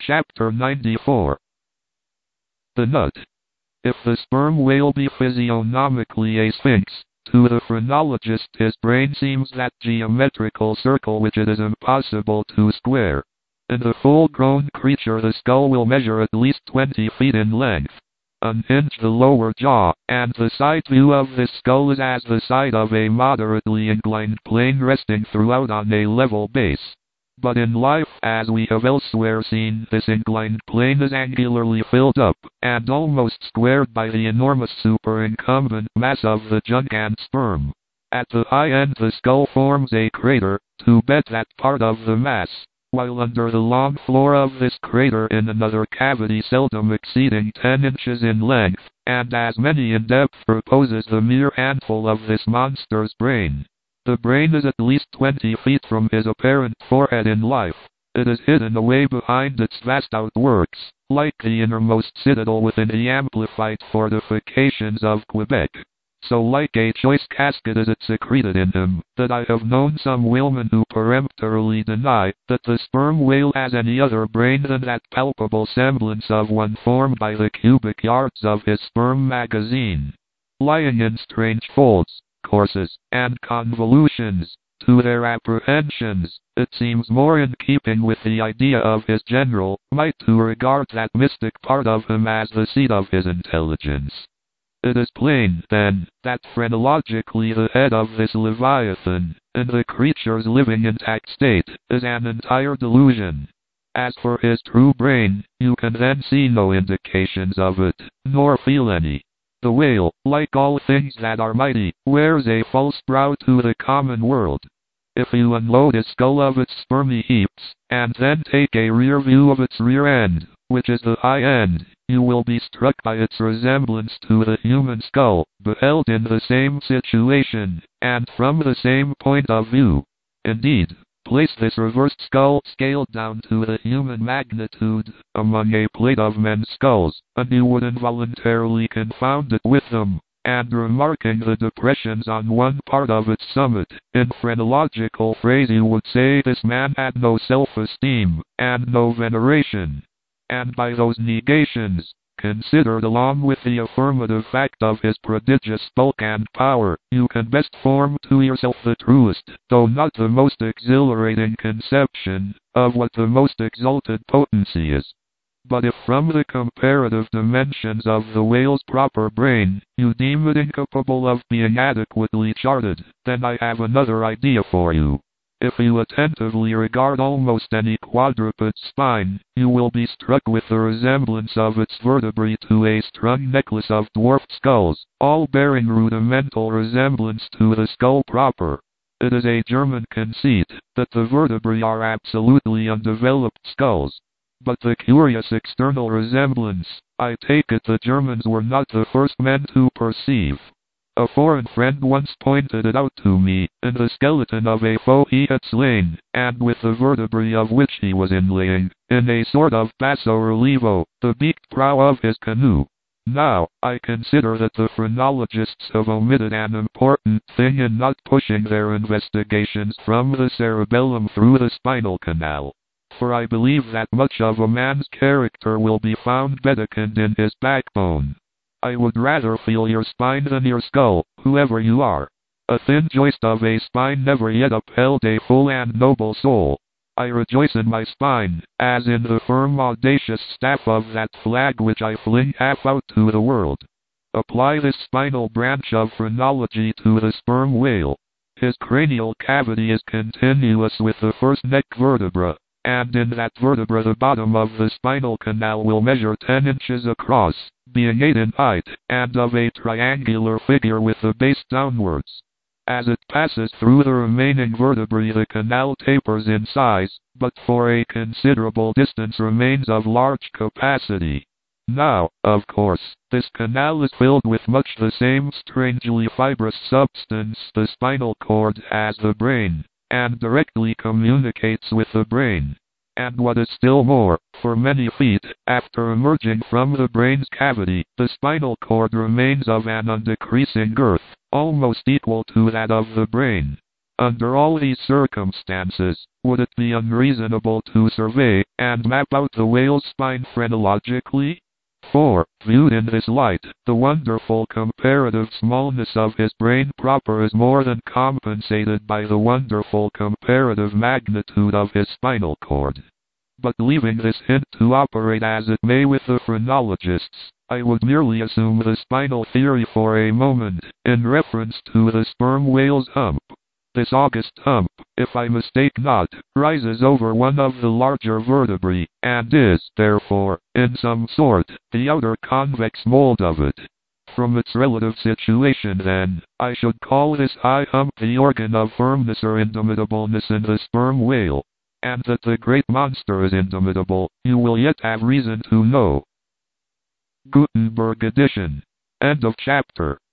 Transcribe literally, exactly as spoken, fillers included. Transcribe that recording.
Chapter ninety-four. The nut. If the sperm whale be physiognomically a sphinx, to the phrenologist his brain seems that geometrical circle which it is impossible to square. In the full-grown creature the skull will measure at least twenty feet in length. Unhinge the lower jaw, and the side view of this skull is as the side of a moderately inclined plane resting throughout on a level base. But in life, as we have elsewhere seen, this inclined plane is angularly filled up, and almost squared by the enormous superincumbent mass of the junk and sperm. At the high end the skull forms a crater, to bed that part of the mass, while under the long floor of this crater in another cavity seldom exceeding ten inches in length, and as many in depth, reposes the mere handful of this monster's brain. The brain is at least twenty feet from his apparent forehead in life. It is hidden away behind its vast outworks, like the innermost citadel within the amplified fortifications of Quebec. So like a choice casket is it secreted in him, that I have known some whalemen who peremptorily deny that the sperm whale has any other brain than that palpable semblance of one formed by the cubic yards of his sperm magazine. Lying in strange folds, courses, and convolutions, to their apprehensions, it seems more in keeping with the idea of his general might to regard that mystic part of him as the seat of his intelligence. It is plain, then, that phrenologically the head of this Leviathan, in the creature's living intact state, is an entire delusion. As for his true brain, you can then see no indications of it, nor feel any. The whale, like all things that are mighty, wears a false brow to the common world. If you unload its skull of its spermy heaps, and then take a rear view of its rear end, which is the high end, you will be struck by its resemblance to the human skull, beheld in the same situation, and from the same point of view. Indeed, place this reversed skull, scaled down to the human magnitude, among a plate of men's skulls, and you would involuntarily confound it with them, and remarking the depressions on one part of its summit, in phrenological phrase you would say this man had no self-esteem, and no veneration. And by those negations, considered along with the affirmative fact of his prodigious bulk and power, you can best form to yourself the truest, though not the most exhilarating conception, of what the most exalted potency is. But if from the comparative dimensions of the whale's proper brain, you deem it incapable of being adequately charted, then I have another idea for you. If you attentively regard almost any quadruped's spine, you will be struck with the resemblance of its vertebrae to a strung necklace of dwarfed skulls, all bearing rudimental resemblance to the skull proper. It is a German conceit that the vertebrae are absolutely undeveloped skulls. But the curious external resemblance, I take it the Germans were not the first men to perceive. A foreign friend once pointed it out to me, in the skeleton of a foe he had slain, and with the vertebrae of which he was inlaying, in a sort of basso relievo, the beaked prow of his canoe. Now, I consider that the phrenologists have omitted an important thing in not pushing their investigations from the cerebellum through the spinal canal. For I believe that much of a man's character will be found bedicond in his backbone. I would rather feel your spine than your skull, whoever you are. A thin joist of a spine never yet upheld a full and noble soul. I rejoice in my spine, as in the firm audacious staff of that flag which I fling half out to the world. Apply this spinal branch of phrenology to the sperm whale. His cranial cavity is continuous with the first neck vertebra, and in that vertebra the bottom of the spinal canal will measure ten inches across, being eight in height, and of a triangular figure with the base downwards. As it passes through the remaining vertebrae the canal tapers in size, but for a considerable distance remains of large capacity. Now, of course, this canal is filled with much the same strangely fibrous substance the spinal cord as the brain, and directly communicates with the brain. And what is still more, for many feet, after emerging from the brain's cavity, the spinal cord remains of an undecreasing girth, almost equal to that of the brain. Under all these circumstances, would it be unreasonable to survey and map out the whale's spine phrenologically? four. Viewed in this light, the wonderful comparative smallness of his brain proper is more than compensated by the wonderful comparative magnitude of his spinal cord. But leaving this hint to operate as it may with the phrenologists, I would merely assume the spinal theory for a moment, in reference to the sperm whale's hump. This august hump, if I mistake not, rises over one of the larger vertebrae, and is, therefore, in some sort, the outer convex mold of it. From its relative situation, then, I should call this high hump the organ of firmness or indomitableness in the sperm whale. And that the great monster is indomitable, you will yet have reason to know. Gutenberg edition. End of chapter.